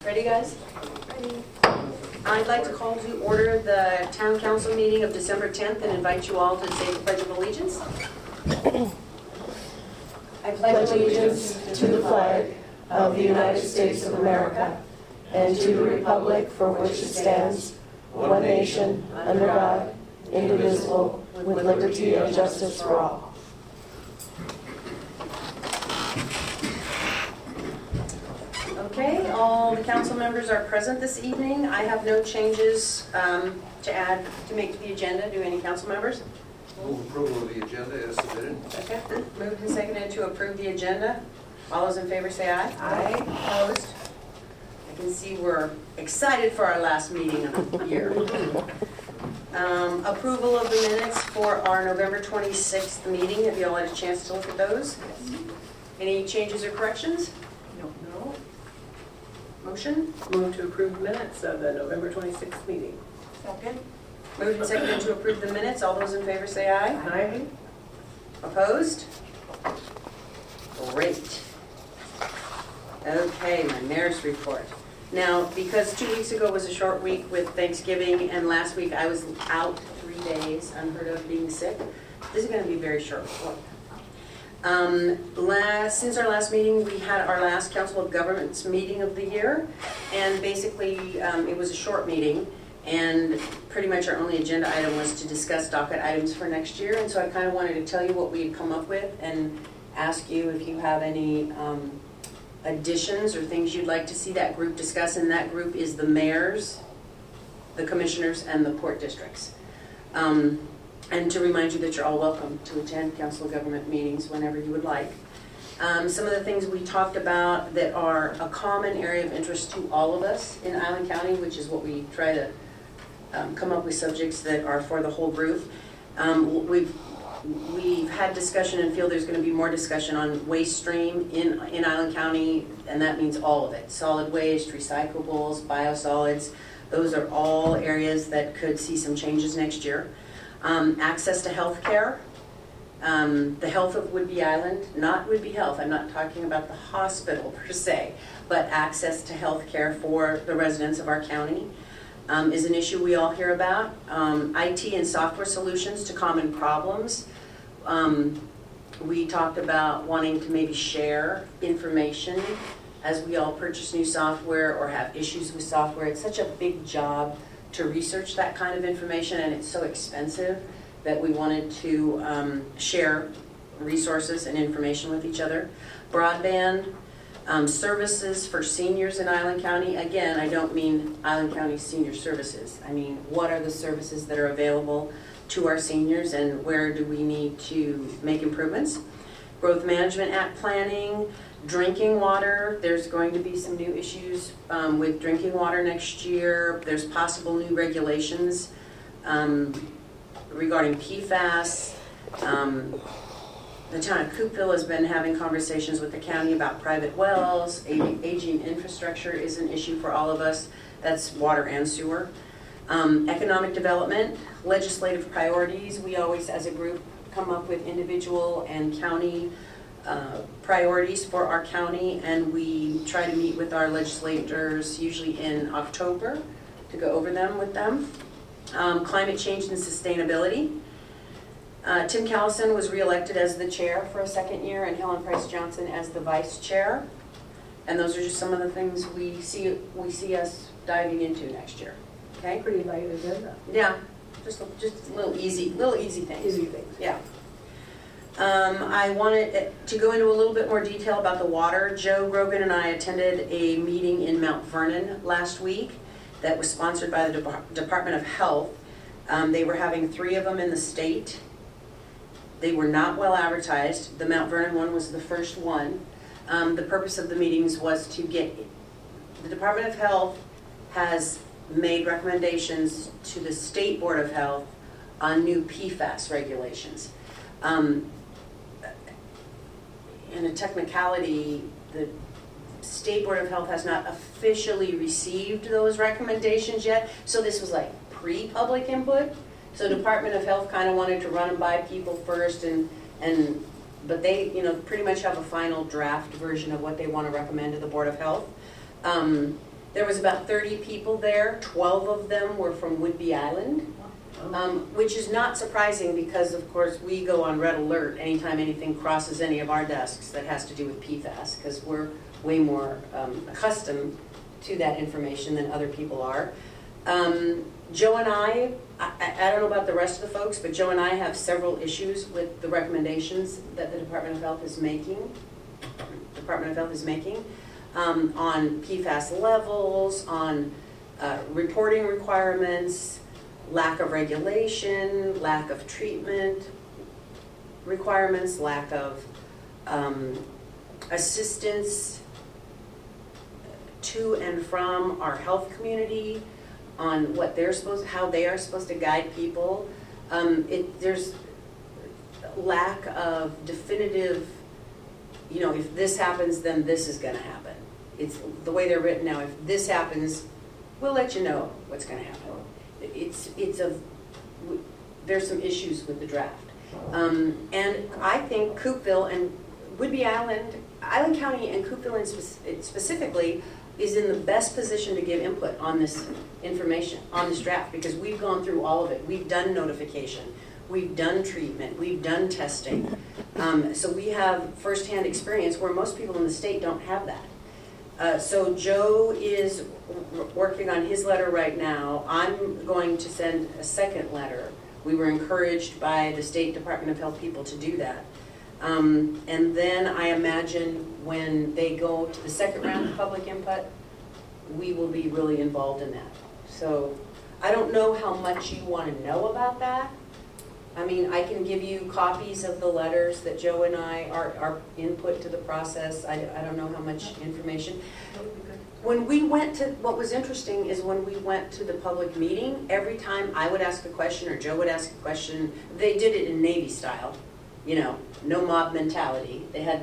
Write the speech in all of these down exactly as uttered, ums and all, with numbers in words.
Ready, guys? Ready. I'd like to call to order the Town Council meeting of December tenth and invite you all to say the Pledge of Allegiance. I pledge allegiance to the flag of the United States of America and to the republic for which it stands, one nation, under God, indivisible, with liberty and justice for all. Okay, all the council members are present this evening. I have no changes um, to add to make to the agenda. Do any council members? Move approval of the agenda as submitted. Okay, moved and seconded to approve the agenda. All those in favor say aye. Aye. Opposed? I can see we're excited for our last meeting of the year. Um, approval of the minutes for our November twenty-sixth meeting. Have you all had a chance to look at those? Yes. Any changes or corrections? No. No. Motion? Move to approve the minutes of the November twenty-sixth meeting. Second. Moved and seconded to approve the minutes. All those in favor say aye. Aye. Opposed? Great. Okay, my mayor's report. Now, because two weeks ago was a short week with Thanksgiving, and last week I was out three days, unheard of being sick, this is going to be a very short report. Um, last, since our last meeting, we had our last Council of Governments meeting of the year, and basically um, it was a short meeting, and pretty much our only agenda item was to discuss docket items for next year, and so I kind of wanted to tell you what we had come up with and ask you if you have any um, additions or things you'd like to see that group discuss, and that group is the mayors, the commissioners, and the port districts. Um, and to remind you that you're all welcome to attend Council of Government meetings whenever you would like. Um, some of the things we talked about that are a common area of interest to all of us in Island County, which is what we try to um, come up with subjects that are for the whole group. Um, we've We've had discussion and feel there's going to be more discussion on waste stream in, in Island County, and that means all of it. Solid waste, recyclables, biosolids, those are all areas that could see some changes next year. Um, access to health care, um, the health of Whidbey Island, not Whidbey Health, I'm not talking about the hospital per se, but access to health care for the residents of our county. Um, is an issue we all hear about. Um, I T and software solutions to common problems. Um, we talked about wanting to maybe share information as we all purchase new software or have issues with software. It's such a big job to research that kind of information, and it's so expensive that we wanted to um, share resources and information with each other. Broadband. Um, services for seniors in Island County. Again, I don't mean Island County senior services. I mean, what are the services that are available to our seniors, and where do we need to make improvements? Growth Management Act planning, drinking water. There's going to be some new issues um, with drinking water next year. There's possible new regulations um, regarding P FAS. Um, The town of Coupeville has been having conversations with the county about private wells. Aging infrastructure is an issue for all of us. That's water and sewer. Um, economic development, legislative priorities. We always, as a group, come up with individual and county uh, priorities for our county, and we try to meet with our legislators usually in October to go over them with them. Um, climate change and sustainability. Uh, Tim Callison was reelected as the chair for a second year, and Helen Price Johnson as the vice chair. And those are just some of the things we see we see us diving into next year. Okay. Pretty light agenda. Yeah, just just little easy, little easy things. Easy things. Yeah. Um, I wanted to go into a little bit more detail about the water. Joe Grogan and I attended a meeting in Mount Vernon last week that was sponsored by the De- Department of Health. Um, they were having three of them in the state. They were not well advertised. The Mount Vernon one was the first one. Um, the purpose of the meetings was to get, the Department of Health has made recommendations to the State Board of Health on new P FAS regulations. Um, in a technicality, the State Board of Health has not officially received those recommendations yet, so this was like pre-public input. So Department of Health kind of wanted to run them by people first, and and but they, you know, pretty much have a final draft version of what they want to recommend to the Board of Health. Um, There was about thirty people there, twelve of them were from Whidbey Island, um, which is not surprising because, of course, we go on red alert anytime anything crosses any of our desks that has to do with P FAS, because we're way more um, accustomed to that information than other people are. Um, Joe and I, I, I don't know about the rest of the folks, but Joe and I have several issues with the recommendations that the Department of Health is making, Department of Health is making, um, on P FAS levels, on uh, reporting requirements, lack of regulation, lack of treatment requirements, lack of um, assistance to and from our health community on what they're supposed, how they are supposed to guide people. Um, it, there's lack of definitive, you know, if this happens, then this is going to happen. It's the way they're written now. If this happens, we'll let you know what's going to happen. It's it's a there's some issues with the draft, um, and I think Coopville and Whidbey Island, Island County and Coopville in spe- specifically is in the best position to give input on this information, on this draft, because we've gone through all of it. We've done notification, we've done treatment, we've done testing. Um, so we have firsthand experience where most people in the state don't have that. Uh, so Joe is w- working on his letter right now. I'm going to send a second letter. We were encouraged by the State Department of Health people to do that. Um, and then I imagine when they go to the second round of public input, we will be really involved in that. So I don't know how much you want to know about that. I mean, I can give you copies of the letters that Joe and I, our, our input to the process. I, I don't know how much information. When we went to, what was interesting is when we went to the public meeting, every time I would ask a question or Joe would ask a question, they did it in Navy style. You know, no mob mentality. They had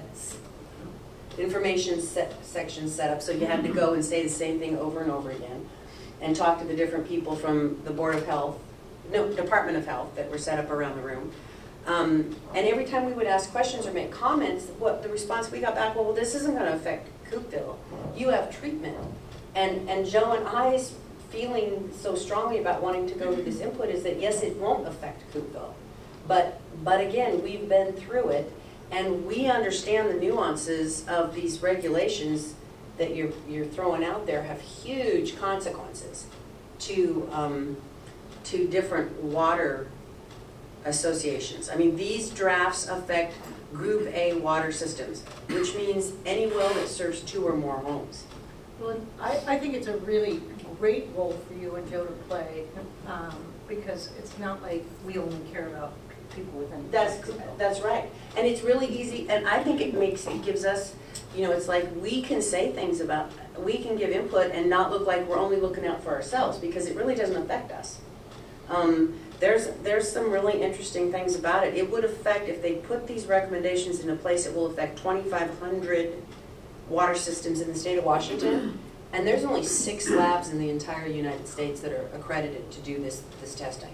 information set, sections set up, so you had to go and say the same thing over and over again and talk to the different people from the Board of Health, no, Department of Health that were set up around the room. Um, and every time we would ask questions or make comments, what the response we got back, well, well this isn't going to affect Coopville. You have treatment. And, and Joe and I's feeling so strongly about wanting to go to this input is that, yes, it won't affect Coopville. But, but again, we've been through it, and we understand the nuances of these regulations that you're, you're throwing out there have huge consequences to, um, to different water associations. I mean, these drafts affect Group A water systems, which means any well that serves two or more homes. Well, I, I think it's a really great role for you and Joe to play, um, because it's not like we only care about people within. That's that's right, and it's really easy. And I think it makes it gives us, you know, it's like we can say things about, we can give input and not look like we're only looking out for ourselves, because it really doesn't affect us. Um, there's there's some really interesting things about it. It would affect, if they put these recommendations into place, it will affect twenty-five hundred water systems in the state of Washington, and there's only six labs in the entire United States that are accredited to do this this testing.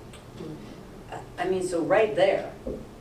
I mean, so right there,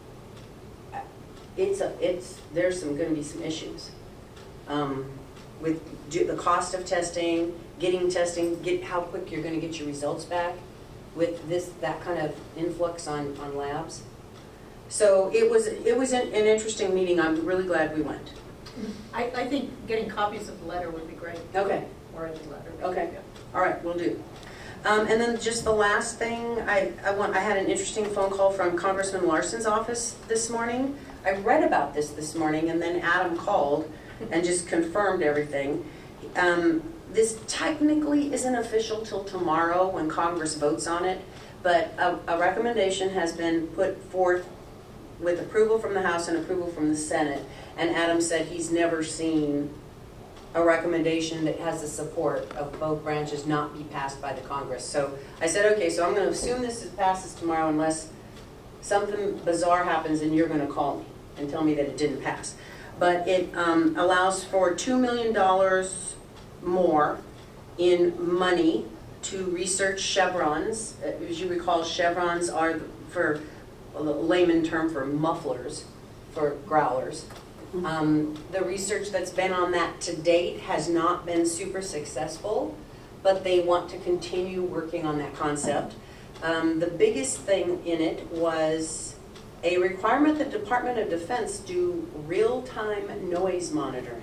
it's a, it's there's some going to be some issues um, with do, the cost of testing, getting testing, get how quick you're going to get your results back with this that kind of influx on, on labs. So it was it was an, an interesting meeting. I'm really glad we went. I, I think getting copies of the letter would be great. Okay. Or any letter. Okay. All right, we'll do. Um, and then just the last thing, I, I want I had an interesting phone call from Congressman Larson's office this morning. I read about this this morning, and then Adam called and just confirmed everything. Um, this technically isn't official till tomorrow when Congress votes on it, but a, a recommendation has been put forth with approval from the House and approval from the Senate, and Adam said he's never seen a recommendation that has the support of both branches not be passed by the Congress. So I said, okay, so I'm going to assume this passes tomorrow unless something bizarre happens and you're going to call me and tell me that it didn't pass. But it um, allows for two million dollars more in money to research chevrons. As you recall, chevrons are, for a layman term, for mufflers, for growlers. Um, the research that's been on that to date has not been super successful, but they want to continue working on that concept. Um, the biggest thing in it was a requirement that Department of Defense do real-time noise monitoring.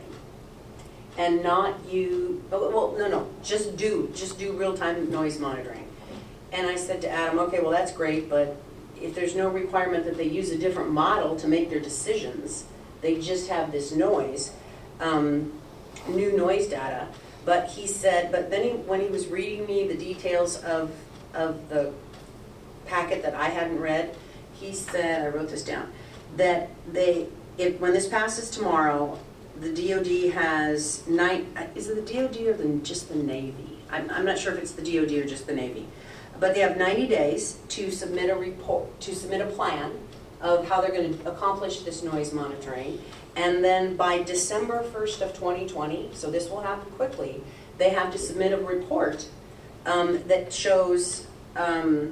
And not you, oh, well, no, no, just do, just do real-time noise monitoring. And I said to Adam, okay, well, that's great, but if there's no requirement that they use a different model to make their decisions, they just have this noise, um, new noise data. But he said, but then he, when he was reading me the details of, of the packet that I hadn't read, he said, I wrote this down, that they, if, when this passes tomorrow, the D O D has nine, is it the D O D or the, just the Navy? I'm, I'm not sure if it's the D O D or just the Navy. But they have ninety days to submit a report, to submit a plan of how they're going to accomplish this noise monitoring. And then by December first of twenty twenty, so this will happen quickly, they have to submit a report um, that shows, um,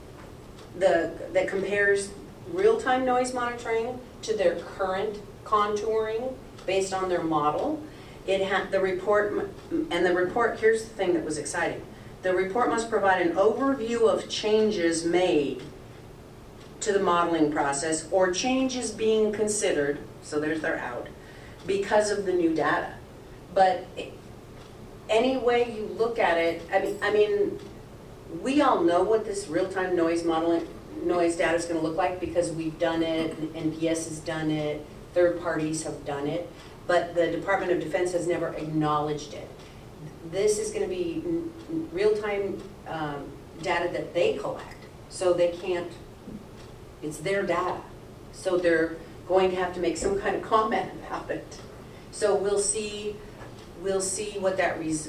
the that compares real-time noise monitoring to their current contouring based on their model. It had the report, and the report, here's the thing that was exciting. The report must provide an overview of changes made to the modeling process or changes being considered, so there's their out, because of the new data. But any way you look at it, I mean, I mean, we all know what this real-time noise modeling, noise data is going to look like because we've done it, N P S has done it, third parties have done it, but the Department of Defense has never acknowledged it. This is going to be real-time um, data that they collect, so they can't, it's their data. So they're going to have to make some kind of comment about it. So we'll see, we'll see what that, res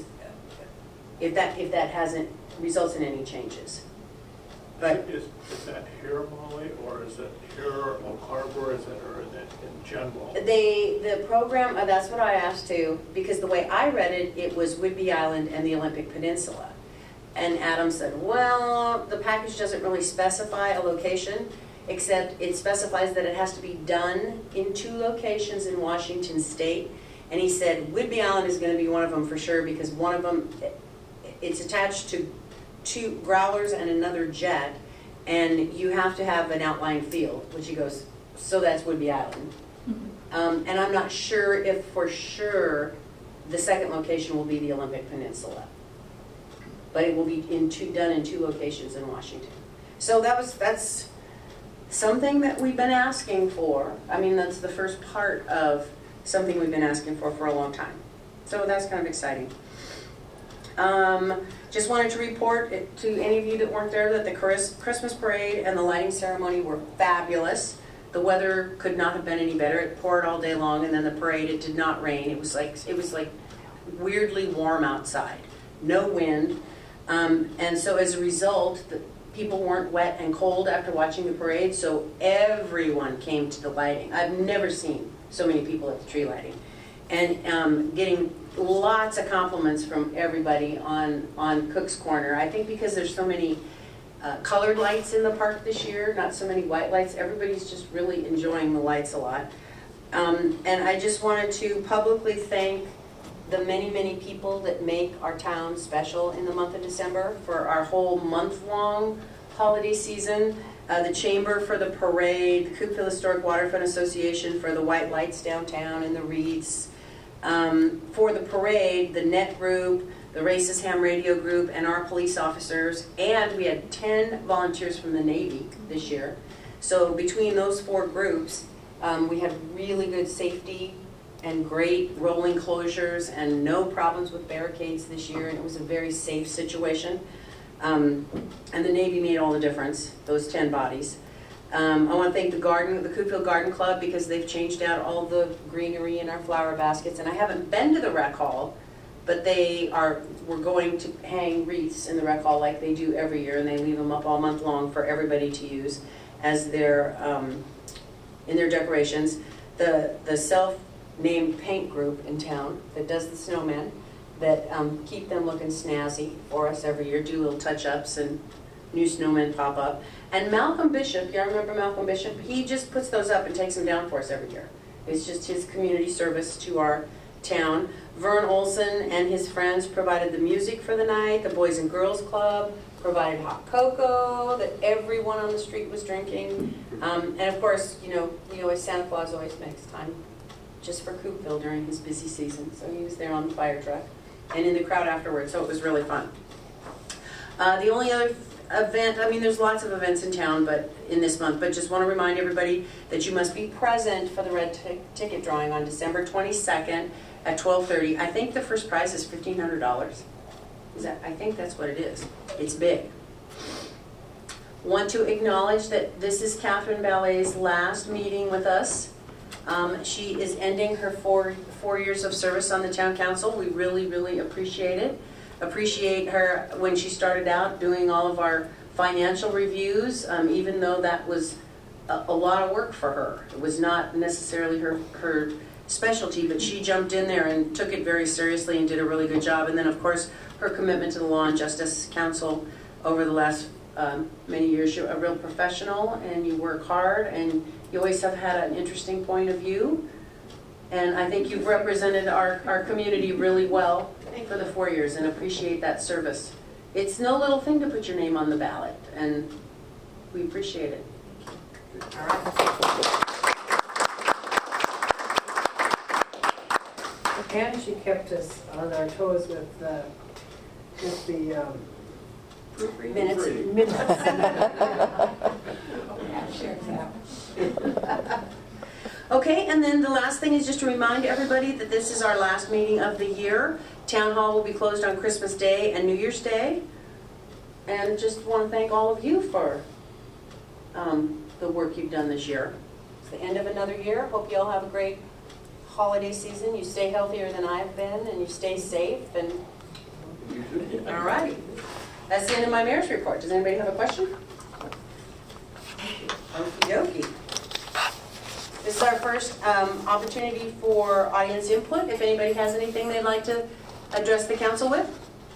if that, if that hasn't, results in any changes. But Is, is that here, Molly, or is it here, Oak Harbor, is it, or is it in general? they, the program, uh, that's what I asked too, because the way I read it, it was Whidbey Island and the Olympic Peninsula. And Adam said, well, the package doesn't really specify a location, except it specifies that it has to be done in two locations in Washington State. And he said Whidbey Island is going to be one of them for sure, because one of them, it's attached to two growlers and another jet, and you have to have an outlying field, which he goes, so that's Whidbey Island. Mm-hmm. um, and I'm not sure if for sure the second location will be the Olympic Peninsula, but it will be in two, done in two locations in Washington. So that was, that's something that we've been asking for. I mean, that's the first part of something we've been asking for for a long time. So that's kind of exciting. Um, just wanted to report it to any of you that weren't there that the Christmas parade and the lighting ceremony were fabulous. The weather could not have been any better. It poured all day long, and then the parade, it did not rain. It was like, it was like weirdly warm outside, no wind. Um, and so as a result, the people weren't wet and cold after watching the parade, so everyone came to the lighting. I've never seen so many people at the tree lighting. And um, getting lots of compliments from everybody on, on Cook's Corner. I think because there's so many uh, colored lights in the park this year, not so many white lights, everybody's just really enjoying the lights a lot. Um, and I just wanted to publicly thank the many, many people that make our town special in the month of December for our whole month-long holiday season. Uh, the Chamber for the parade, the Coopville Historic Waterfront Association for the white lights downtown and the wreaths. Um, for the parade, the Net Group, the Racist Ham Radio Group, and our police officers, and we had ten volunteers from the Navy this year. So between those four groups, um, we had really good safety and great rolling closures and no problems with barricades this year, and it was a very safe situation. Um, and the Navy made all the difference, those ten bodies. Um, I want to thank the garden, the Coopville Garden Club, because they've changed out all the greenery in our flower baskets. And I haven't been to the rec hall, but they are, we're going to hang wreaths in the rec hall like they do every year, and they leave them up all month long for everybody to use as their, um, in their decorations. The, the self-named paint group in town that does the snowmen, that um, keep them looking snazzy for us every year, do little touch-ups and new snowmen pop up. And Malcolm Bishop, y'all remember Malcolm Bishop? He just puts those up and takes them down for us every year. It's just his community service to our town. Vern Olson and his friends provided the music for the night. The Boys and Girls Club provided hot cocoa that everyone on the street was drinking. Um, and of course, you know, he always, Santa Claus always makes time just for Coopville during his busy season. So he was there on the fire truck and in the crowd afterwards, so it was really fun. Uh, the only other event, I mean, there's lots of events in town but in this month, but just want to remind everybody that you must be present for the red t- ticket drawing on December twenty-second at twelve thirty. I think the first prize is fifteen hundred dollars. Is that, I think that's what it is. It's big. Want to acknowledge that this is Catherine Ballet's last meeting with us. Um, she is ending her four, four years of service on the town council. We really, really appreciate it. Appreciate her when she started out doing all of our financial reviews, um, even though that was a, a lot of work for her. It was not necessarily her, her specialty, but she jumped in there and took it very seriously and did a really good job. And then, of course, her commitment to the Law and Justice Council over the last um, many years. You're a real professional and you work hard and you always have had an interesting point of view. And I think you've represented our, our community really well for the four years and appreciate that service. It's no little thing to put your name on the ballot, and we appreciate it. All right. And she kept us on our toes with, uh, with the, um, Minutes. minutes. Yeah, sure, yeah. Okay, and then the last thing is just to remind everybody that this is our last meeting of the year. Town Hall will be closed on Christmas Day and New Year's Day. And just want to thank all of you for um, the work you've done this year. It's the end of another year. Hope you all have a great holiday season. You stay healthier than I've been and you stay safe. And all right. That's the end of my mayor's report. Does anybody have a question? Okie dokie. This is our first um, opportunity for audience input. If anybody has anything they'd like to address the council with?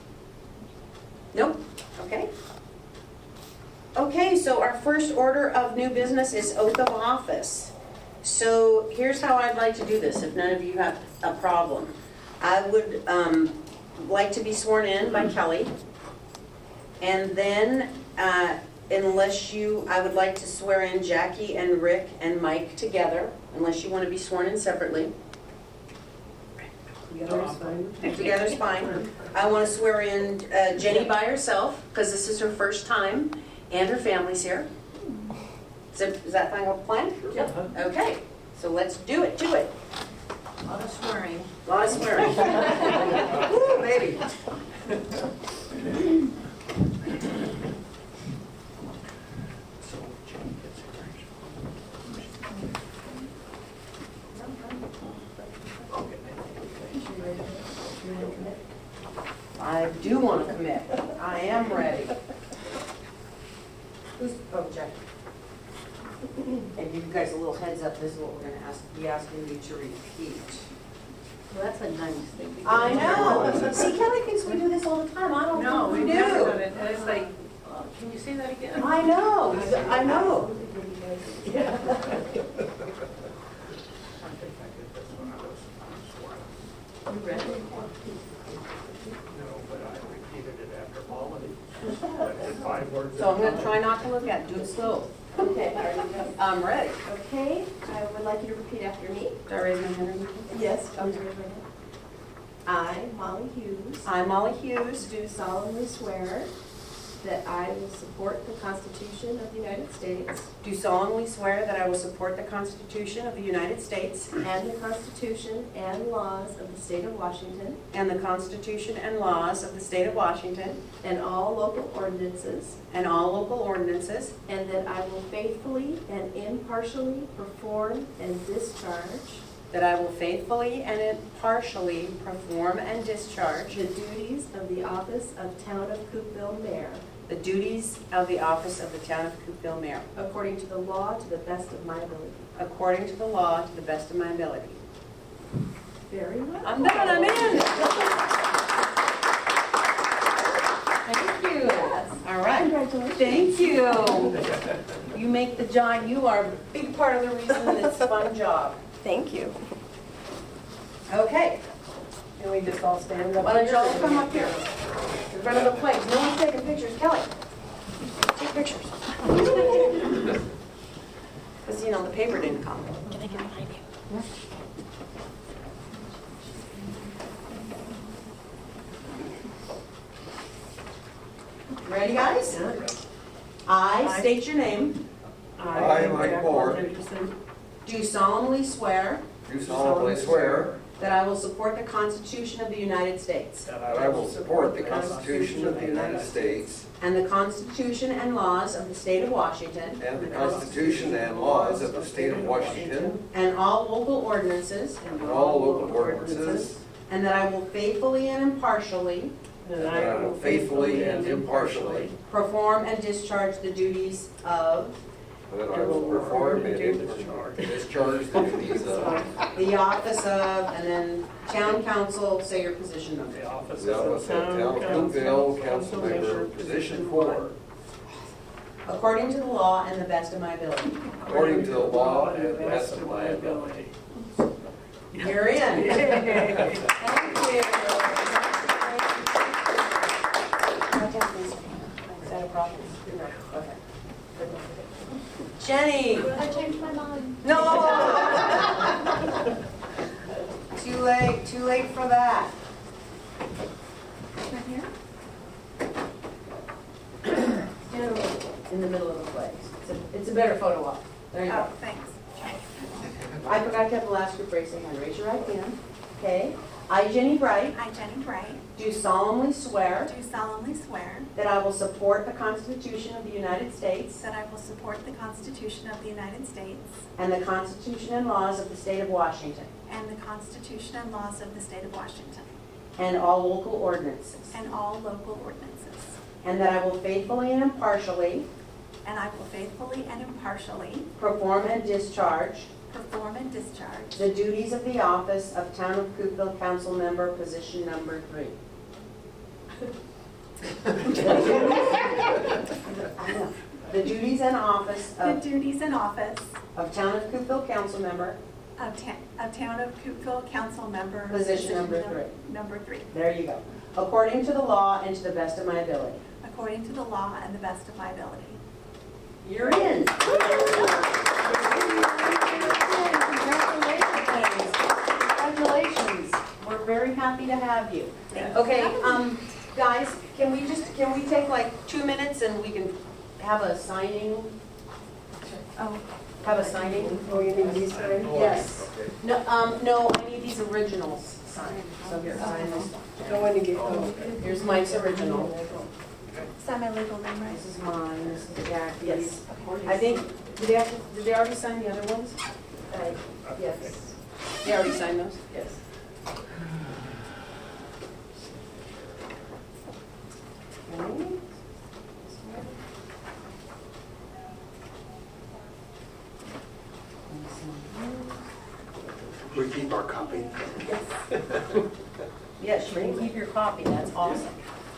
Nope? Okay. Okay, so our first order of new business is oath of office. So here's how I'd like to do this, if none of you have a problem. I would um, like to be sworn in by Kelly. And then, uh, unless you, I would like to swear in Jackie and Rick and Mike together, unless you want to be sworn in separately. Together's fine. Together's fine. I want to swear in uh, Jenny by herself, because this is her first time, and her family's here. Is that, is that final plan? Yep. Okay, so let's do it, do it. A lot of swearing. A lot of swearing. Woo, baby. I do want to commit. I am ready. Who's, oh, Jackie. And give you guys a little heads up, this is what we're going to ask, be asking you to repeat. Well, that's a nice thing. to do. I know. See, Kelly thinks we do this all the time. I don't No, think we've we never done do. it, and it's like, uh, can you say that again? I know, I know. I think I did this when I was sworn. You ready? No, but I repeated it after Molly. I did five words. So I'm going to try not to look at it. Do it slow. Okay, are you ready? I'm ready. Okay, I would like you to repeat after me. Do I raise my hand? Yes. I, Molly Hughes, I, Molly Hughes, do solemnly swear that I will support the Constitution of the United States do solemnly swear that I will support the Constitution of the United States and the Constitution and laws of the State of Washington and the Constitution and laws of the State of Washington and all local ordinances, and all local ordinances, and that I will faithfully and impartially perform and discharge that I will faithfully and impartially perform and discharge the duties of the office of Town of Coopville Mayor the duties of the office of the Town of Coopville Mayor according to the law to the best of my ability. according to the law to the best of my ability. Very well. I'm done, I'm in. Thank you. All right. Congratulations. Thank you. You make the job, you are a big part of the reason it's a fun job. Thank you. Okay, Can we just all stand up? why don't here? y'all come up here in front of the flags? No one's taking pictures. Kelly, take pictures. Because, you know, the paper didn't come. Can I get behind you? Ready, guys? I state your name, I, Mike Moore, do solemnly swear do solemnly swear that I will support the Constitution of the United States that I will support the Constitution of the United States and the Constitution and laws of the State of Washington and the Constitution and laws of the State of Washington and all local ordinances, and all local ordinances, and that I will faithfully and impartially and that I will faithfully and impartially perform and discharge the duties of that I will perform and discharge the duties of the office of, and then town council, say your position number. The office the office of Town of Cookville Council Member, Position Four, According to the law and the best of my ability. according to the law and the best of my ability. You're in. Thank you. Is that a problem? No. Okay. Jenny. I changed my mind. No. Too late, too late for that. Right here? In the middle of the place. It's a, it's a better photo op. There you go. Oh, thanks. I forgot to have the last group raise their hand. Raise your right hand. Okay. I, Jenny Bright, I, Jenny Bright, do solemnly swear do solemnly swear that I will support the Constitution of the United States that I will support the Constitution of the United States and the Constitution and laws of the State of Washington and the Constitution and laws of the State of Washington and all local ordinances, and all local ordinances, and that I will faithfully and impartially and I will faithfully and impartially perform and discharge perform and discharge the duties of the office of Town of Cookville Council Member, position number three. The duties and office the of, duties and office of Town of Cookville Council Member, of, ta- of Town of Cookville Council Member. Position number num- three. Number three, there you go, according to the law and to the best of my ability. according to the law and the best of my ability. You're in. Congratulations. Congratulations. We're very happy to have you. Okay, um, guys, can we just, can we take like two minutes and we can have a signing, Oh, have a signing? Oh, you need these signed? Yes. No, um, no, I need these originals signed. So here, sign this one. Don't want to get, oh. Here's Mike's original. is that my legal name, right? This is mine, this is Jackie's. Yes. I think, did they, have to- did they already sign the other ones? Uh, Yes. They already signed those? Yes. Okay. We keep our copy. Yes, you can keep your copy, that's awesome.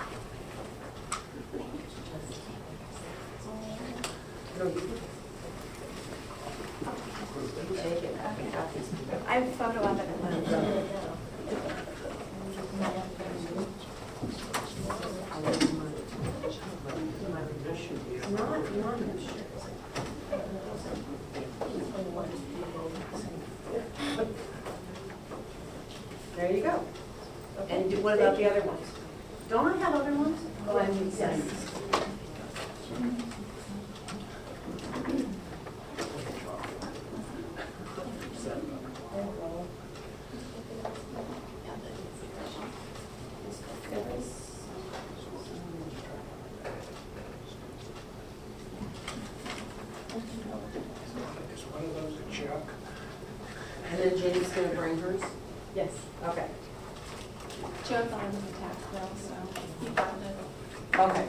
Take it. I have a photo of it in the Not, not There you go. And do- what about the other ones? Don't I have other ones? Oh, I need yes. Is one of those a check? And then Jenny's gonna bring hers? Yes. Okay. Joe thought it was a tax bill, so he found it. Okay.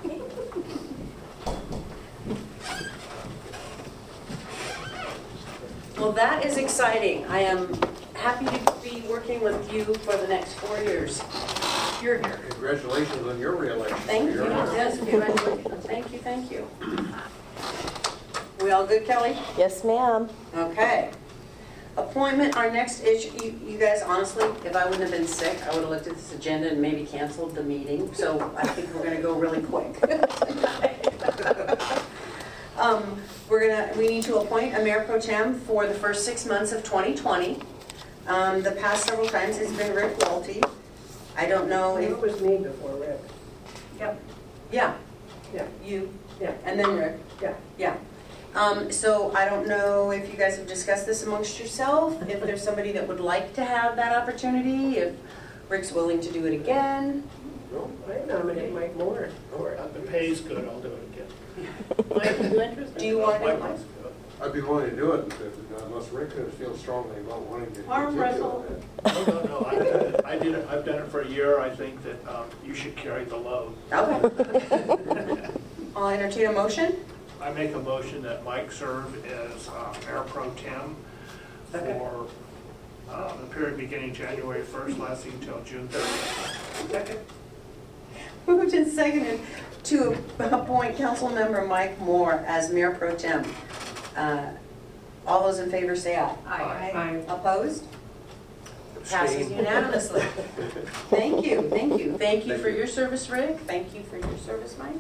Well, that is exciting. I am happy to be working with you for the next four years. You're here. Congratulations on your reelection. Thank you. Yes, congratulations. Thank you, thank you. We all good, Kelly? Yes, ma'am. Okay. Appointment, our next issue, you, you guys, honestly, if I wouldn't have been sick, I would have looked at this agenda and maybe canceled the meeting. So I think we're gonna go really quick. Um, we're gonna, we need to appoint a mayor pro tem for the first six months of twenty twenty. Um, the past several times it's been Rick Welty. I don't know if, It was me before Rick. yeah, yeah, Yeah, you, yeah, and then Rick. yeah. Yeah. Um, so I don't know if you guys have discussed this amongst yourself, if there's somebody that would like to have that opportunity, if Rick's willing to do it again. I nominate Mike Moore for it. Uh, The pay's good, I'll do it again. Mike, are you interested? Do you want to? Mike wants to do it. I'd be willing to do it if- unless Rick feels strongly about wanting to. Arm continue wrestle. on it. No, no, no, I did it, I did it, I've done it for a year, I think that um, you should carry the load. Okay. I'll entertain a motion. I make a motion that Mike serve as uh, mayor pro tem for uh, the period beginning January first, lasting until June thirtieth. Second. Moved and seconded to appoint Councilmember Mike Moore as mayor pro tem. Uh, All those in favor say aye. Aye. Aye. Opposed? Passes Abstain. unanimously. Thank you, thank you. Thank you for your service, Rick. Thank you for your service, Mike.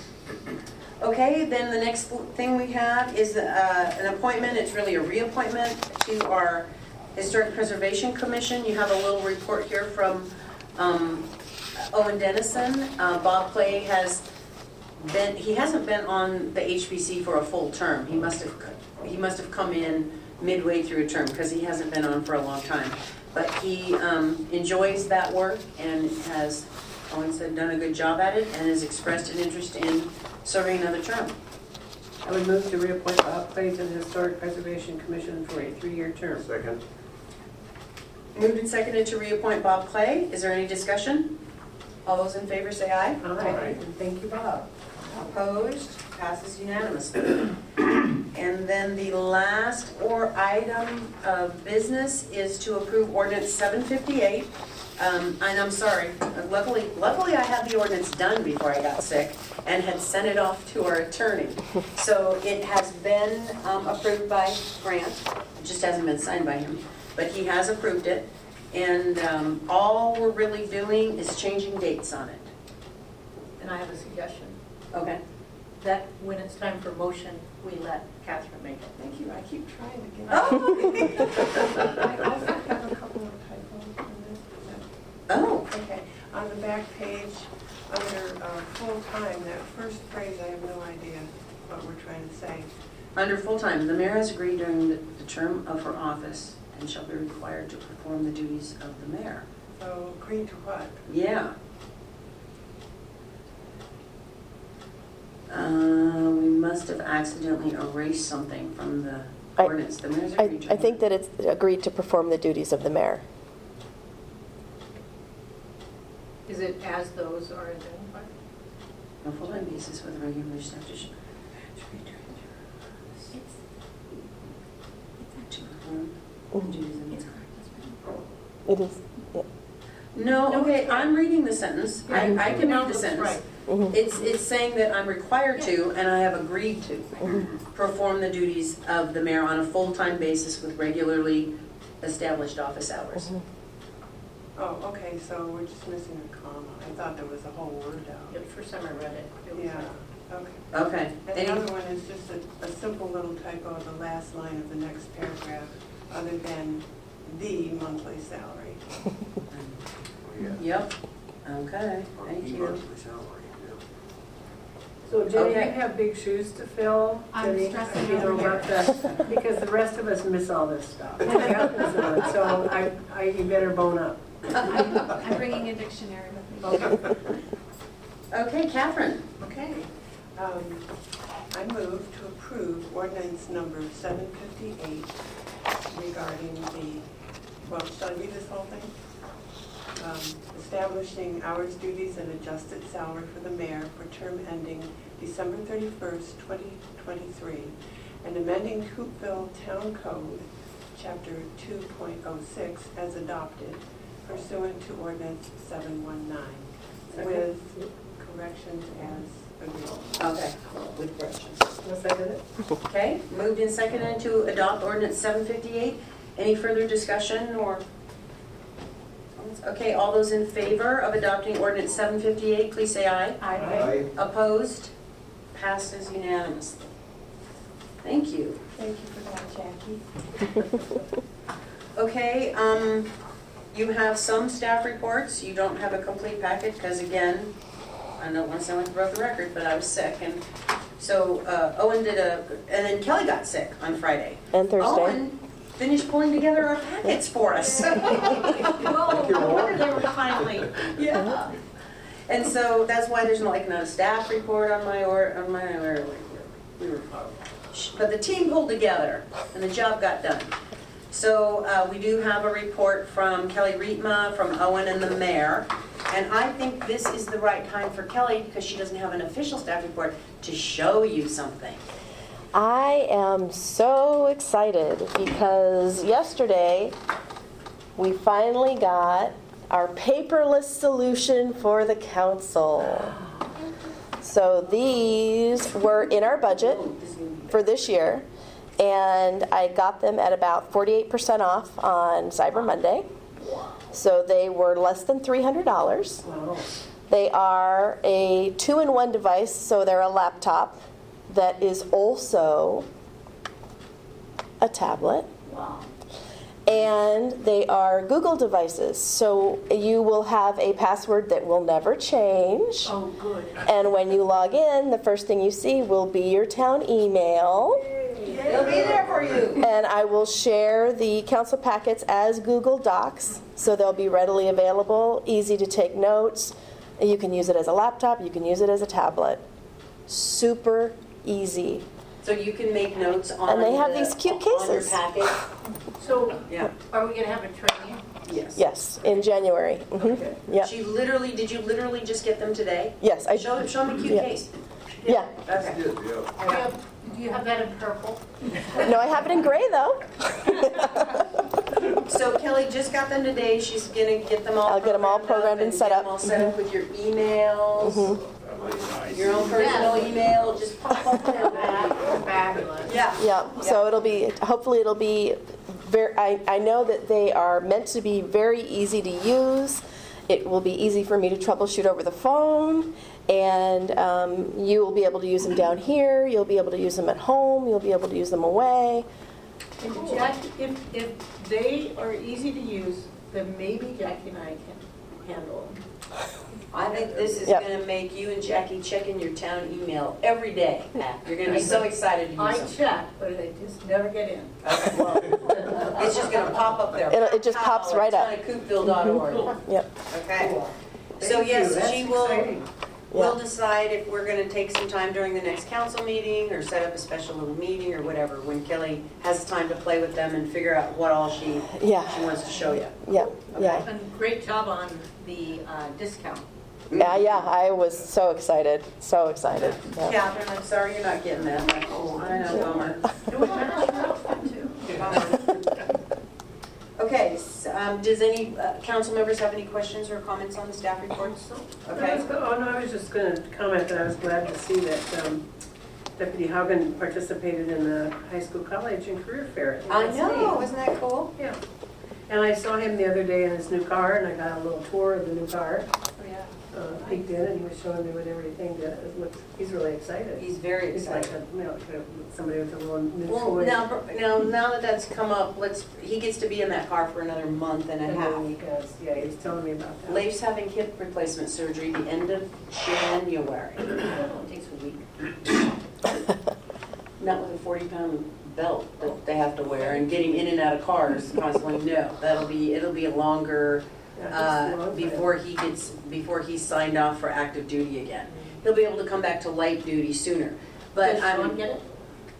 Okay, then the next thing we have is uh, an appointment. It's really a reappointment to our Historic Preservation Commission. You have a little report here from um, Owen Dennison. Uh, Bob Clay has been, he hasn't been on the H B C for a full term. He must have, he must have come in midway through a term because he hasn't been on for a long time. But he um, enjoys that work and has, Owen said, done a good job at it and has expressed an interest in serving another term. I would move to reappoint Bob Clay to the Historic Preservation Commission for a three-year term. Second. Moved and seconded to reappoint Bob Clay. Is there any discussion? All those in favor say aye. Aye. And thank you, Bob. Opposed? Passes unanimously. And then the last or item of business is to approve ordinance seven fifty-eight. Um, and I'm sorry, luckily, luckily I had the ordinance done before I got sick and had sent it off to our attorney. So it has been um, approved by Grant, it just hasn't been signed by him, but he has approved it. And um, all we're really doing is changing dates on it. And I have a suggestion, Okay. that when it's time for motion, we let Catherine make it. Thank you, I keep trying to get. Oh, I also have a couple of typos in this. oh, Okay, on the back page, under uh, full-time, that first phrase, I have no idea what we're trying to say. under full-time, the mayor has agreed during the the term of her office and shall be required to perform the duties of the mayor. So agree to what? Yeah. Uh, we must have accidentally erased something from the I- ordinance. The mayor's I, agreed to. I think that it's agreed to perform the duties of the mayor. Is it as those are identified? On a full-time basis with a regular staff to sh- to perform the duties of the mayor. It is, yeah. No, okay, I'm reading the sentence. I, I can No, read the that's sentence. right. Mhm. It's, it's saying that I'm required to, and I have agreed to, perform the duties of the mayor on a full-time basis with regularly established office hours. Mhm. Oh, okay, so we're just missing a comma. I thought there was a whole word out. Yeah, the first time I read it, it was Yeah, like, okay. Okay. And Any- the other one is just a, a simple little typo of the last line of the next paragraph, other than the monthly salary. Yeah. Yep, okay, On thank the you. monthly salary, yeah. So Jenny, Okay. you have big shoes to fill. I'm Jenny, stressing you know, over about the- because the rest of us miss all this stuff. So I, I, you better bone up. I'm I'm bringing a dictionary with me. Okay. Okay, Catherine. Okay. Um, I move to approve ordinance number seven fifty-eight regarding the, well, shall I read this whole thing? Um, Establishing hours, duties, and adjusted salary for the mayor for term ending December thirty-first, twenty twenty-three, and amending Hoopville Town Code, Chapter two point oh six, as adopted pursuant to ordinance seven one nine, with corrections as agreed. Okay, with corrections. I'll second it. Okay, moved and seconded to adopt ordinance seven fifty-eight. Any further discussion or? Okay, all those in favor of adopting ordinance seven fifty-eight, please say aye. Aye. Opposed? Passes unanimously. Thank you. Thank you for that, Jackie. Okay, um, you have some staff reports. You don't have a complete packet because again, I don't want to sound like a broken record, but I was sick and so uh, Owen did a, and then Kelly got sick on Friday. And Thursday. Owen finished pulling together our packets for us. Whoa, no wonder they were finally. Yeah. And so that's why there's like not a staff report on my or on my or we were, but the team pulled together and the job got done. So uh, we do have a report from Kelly Rietma, from Owen and the mayor. And I think this is the right time for Kelly, because she doesn't have an official staff report, to show you something. I am so excited because yesterday we finally got our paperless solution for the council. So these were in our budget for this year, and I got them at about forty-eight percent off on Cyber Monday. So they were less than three hundred dollars. Wow. They are a two-in-one device, so they're a laptop that is also a tablet. Wow. And they are Google devices, so you will have a password that will never change. Oh, good. And when you log in, the first thing you see will be your town email. They'll be there for you. And I will share the council packets as Google Docs, so they'll be readily available, easy to take notes. You can use it as a laptop, you can use it as a tablet. Super easy. So you can make notes on And they have the- these cute on your cases. packet. So, Yeah. are we gonna have a training? Yes. Yes, in January. Mhm. Okay. Yep. She literally, did you literally just get them today? Yes, I. Show, show me a cute Yeah. case. Yeah. Okay. Do you have, do you have that in purple? No, I have it in gray though. So Kelly just got them today. She's gonna get them all. I'll get them all programmed and set Get up. them all set up with your emails, Mhm. your own personal email. Just pop up there. Fabulous. Yeah. Yeah. So it'll be. Hopefully, it'll be. Very. I, I know that they are meant to be very easy to use. It will be easy for me to troubleshoot over the phone, and um, you will be able to use them down here. You'll be able to use them at home. You'll be able to use them away. And Jackie, if, if they are easy to use, then maybe Jackie and I can handle them. I think this is Yep. gonna make you and Jackie check in your town email every day. You're gonna be so excited to I use them. check, but they just never get in. Okay, well, it's just gonna pop up there. It'll- it just pops right up. town of coopville dot org. Yep. Okay. So Thank you. yes, That's she will. exciting. We'll Yeah. decide if we're gonna take some time during the next council meeting or set up a special little meeting or whatever, when Kelly has time to play with them and figure out what all she, Yeah. she wants to show you. Yeah. Yeah. And great job on the uh, discount. Yeah. Yeah. I was so excited. So excited. Yeah. Catherine, I'm sorry you're not getting that. I know, bummer. It was match your outfit too. Bummer. Okay, s- um, does any, uh, council members have any questions or comments on the staff reports? I Okay. was go- Oh, no, I was just going to comment that I was glad to see that um, Deputy Haugen participated in the high school, college, and career fair. think I that's know, neat. isn't that cool? Yeah. And I saw him the other day in his new car, and I got a little tour of the new car. Uh, peeked in, and he was showing me what everything did. It looked, he's really excited. He's very He's like, excited. a, you know, kind of somebody with a little new Well, toy. now, now, now that that's come up, let's, he gets to be in that car for another month and a And half. then he goes, yeah, he's telling me about that. Leif's having hip replacement surgery the end of January. It takes a week. Not with a forty pound belt that they have to wear and getting in and out of cars constantly. No, that'll be, it'll be a longer, Yeah, uh, it's a long time. before he gets, before he's signed off for active duty again. He'll be able to come back to light duty sooner. But Does I'm. Sean get it?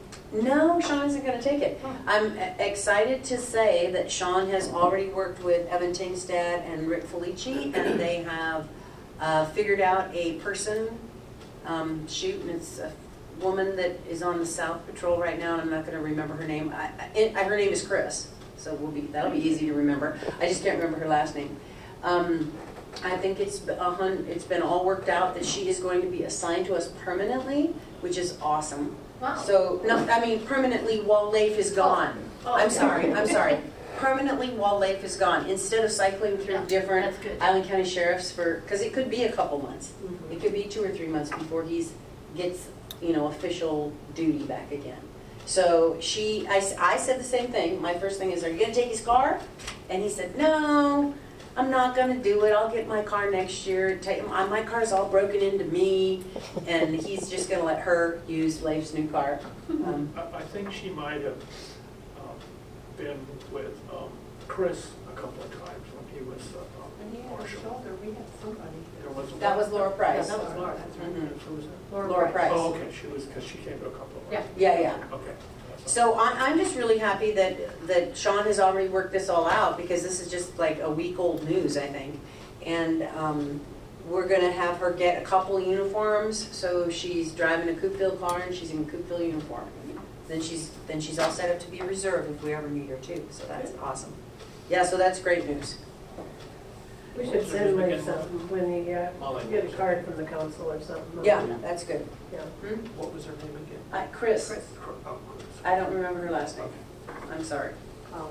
No, Sean isn't going to take it. I'm e- excited to say that Sean has already worked with Evan Tingstad and Rick Felici, and they have uh, figured out a person, um, shoot, and it's a woman that is on the South Patrol right now, and I'm not going to remember her name. I, I, I, her name is Chris, so we'll be that'll be easy to remember. I just can't remember her last name. Um, I think it's a hun- it's been all worked out that she is going to be assigned to us permanently, which is awesome. Wow. So, no, I mean permanently while Leif is gone. Oh, I'm okay. sorry, I'm sorry. permanently while Leif is gone, instead of cycling through Yeah, different that's good. Island County sheriffs for, because it could be a couple months. Mhm. It could be two or three months before he's, gets, you know, official duty back again. So she, I, s- I said the same thing. My first thing is, are you gonna take his car? And he said, no, I'm not gonna do it. I'll get my car next year. Take, my my car's all broken into me. And he's just gonna let her use Leif's new car. Um, I, I think she might have um, been with um, Chris a couple of times when he was uh, um, marshal. we had somebody. There was a- That was Laura Price. Yeah, that was Laura, that's right. Mhm. Who was that? Laura Price. Oh, okay, she was, because she came to a couple of. Yeah. Yeah, yeah. Okay. So I, I'm just really happy that, that Sean has already worked this all out, because this is just like a week old news, I think. And um, we're gonna have her get a couple uniforms, so she's driving a Coopville car and she's in Coopville uniform. Then she's, then she's all set up to be a reserve if we ever need her too, so that's awesome. Yeah, so that's great news. We should send like something when he, uh, get a card from the council or something. Yeah, that's good. Yeah. Hmm? What was her name again? Uh, Chris, Chris. Oh, Chris. I don't remember her last name. I'm sorry. Um,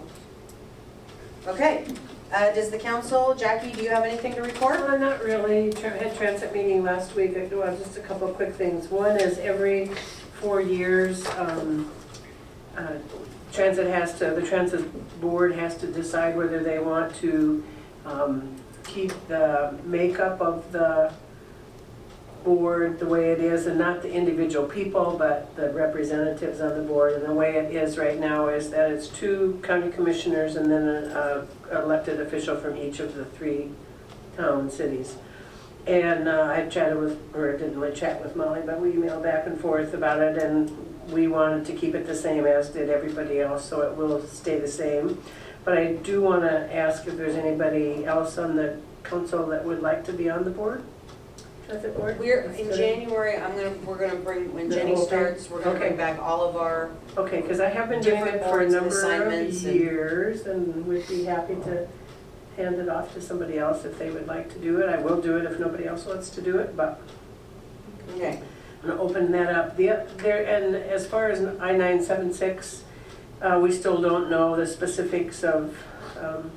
Okay, uh, does the council, Jackie, do you have anything to report? Uh, not really. Tra- Had transit meeting last week. I do have just a couple of quick things. One is every four years, um, uh, transit has to, the transit board has to decide whether they want to um, keep the makeup of the board the way it is, and not the individual people, but the representatives on the board. And the way it is right now is that it's two county commissioners and then an elected official from each of the three town cities. And uh, I chatted with, or didn't really chat with Molly, but we emailed back and forth about it, and we wanted to keep it the same as did everybody else, so it will stay the same. But I do want to ask if there's anybody else on the council that would like to be on the board? Transit board? We're, in Instead of- January, I'm gonna, we're gonna bring, when The Jenny whole thing? starts, we're gonna bring Okay. back all of our, Okay, because I have been doing Different it for a boards and number of assignments and- years, and would be happy to hand it off to somebody else if they would like to do it. I will do it if nobody else wants to do it, but okay. I'm gonna open that up. The, there, and as far as I nine seven six, uh, we still don't know the specifics of, um,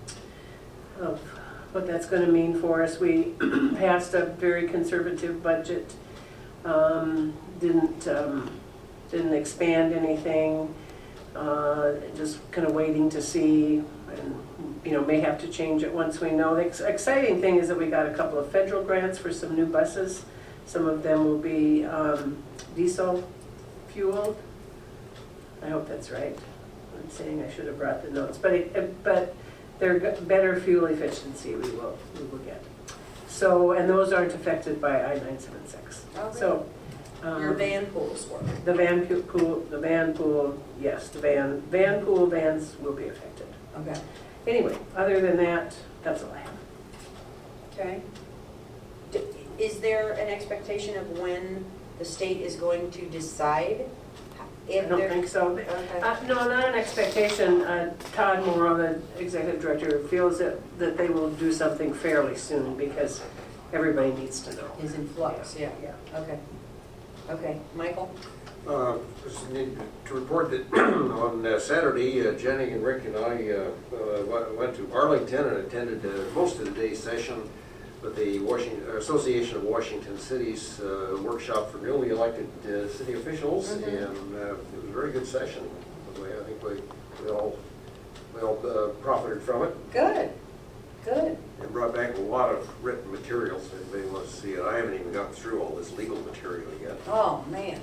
of what that's gonna mean for us. We passed a very conservative budget, um, didn't, um, didn't expand anything, uh, just kind of waiting to see, and, you know, may have to change it once we know. The ex- exciting thing is that we got a couple of federal grants for some new buses. Some of them will be um, diesel fueled. I hope that's right. I'm saying I should have brought the notes, but it, but they're g- better fuel efficiency we will, we will get. So, and those aren't affected by I nine seven six. Okay. So. um, Your van pools work. The van pu- pool, the van pool, yes, the van, van pool vans will be affected. Okay. Anyway, other than that, that's all I have. Okay. D- Is there an expectation of when the state is going to decide I if don't they're? think so. Okay. Uh, no, not an expectation. Uh, Todd Morrow, the executive director, feels that, that they will do something fairly soon because everybody needs to know. Is in flux, yeah. Yeah. Okay. Okay, Michael? Uh, Just need to report that on uh, Saturday, uh, Jenny and Rick and I uh, uh, went- went to Arlington and attended uh, most of the day's session with the Washington, Association of Washington Cities uh, workshop for newly elected uh, city officials, Mhm. and uh, it was a very good session. By the way, I think we we all, we all uh, profited from it. Good, good. It brought back a lot of written materials, if anybody wants to see it. I haven't even gotten through all this legal material yet. Oh, man.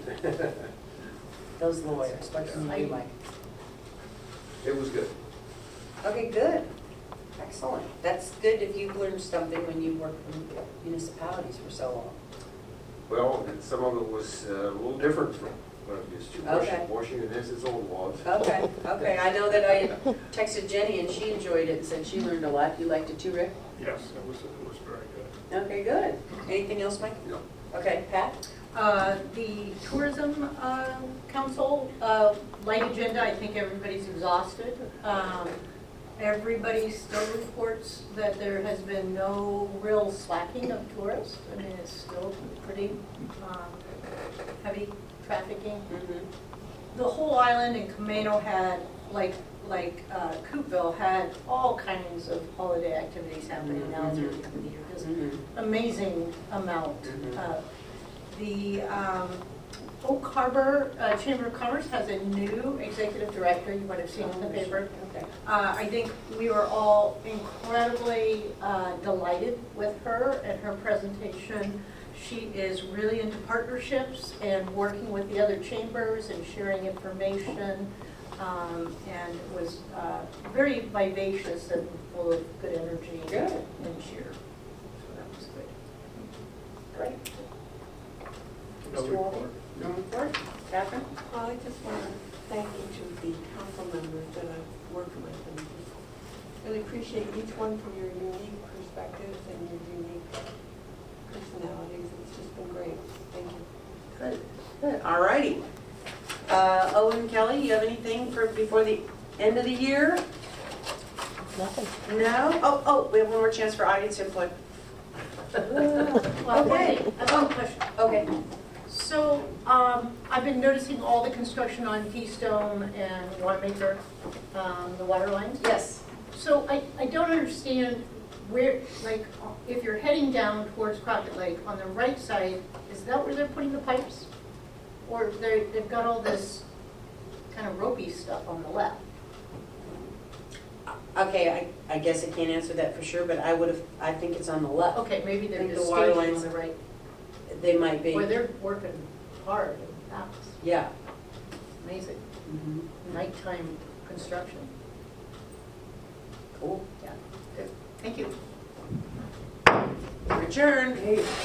Those lawyers, what can you do, Mike? It was good. Okay, good. Excellent. That's good if you've learned something when you work in municipalities for so long. Well, and some of it was uh, a little different from what I'm used to. Okay. Washington- Washington has its own laws. Okay, okay. I know that I texted Jenny and she enjoyed it and said she learned a lot. You liked it too, Rick? Yes, it was, it was very good. Okay, good. Anything else, Mike? No. Okay, Pat? Uh, The Tourism uh, Council, uh, light agenda, I think everybody's exhausted. Um, Everybody still reports that there has been no real slacking of tourists. I mean, it's still pretty um, heavy trafficking. Mm-hmm. The whole island in Camino had like, like uh, Coopville had all kinds of holiday activities happening now through the end of the year. Just Mhm. amazing amount. Mhm. Uh, The um, Oak Harbor uh, Chamber of Commerce has a new executive director, you might have seen it in the paper. Okay. Uh, I think we were all incredibly uh, delighted with her and her presentation. She is really into partnerships and working with the other chambers and sharing information, um, and was uh, very vivacious and full of good energy Good. and cheer. So that was good. Great. No Mister Walden? report. No report? Catherine? Well, I just want to thank each of the council members that I've worked with, and really appreciate each one for your unique perspectives and your unique personalities. It's just been great. Thank you. Good, good, all righty. Uh, Owen, Kelly, you have anything for, before the end of the year? Nothing. No? Oh, oh, we have one more chance for audience input. Well, Okay. wait, I have a question. Okay. So, um, I've been noticing all the construction on Keystone and Wanamaker, um, the water lines. Yes. So I, I don't understand where, like, if you're heading down towards Crockett Lake, on the right side, is that where they're putting the pipes? Or they, they've got all this kind of ropey stuff on the left? Okay, I, I guess I can't answer that for sure, but I would have, I think it's on the left. Okay, maybe they're Think just the water staging lines- on the right, They might be. where they're working hard and fast. Yeah. Amazing. Mhm. Nighttime construction. Cool. Yeah, good. Thank you. We're adjourned.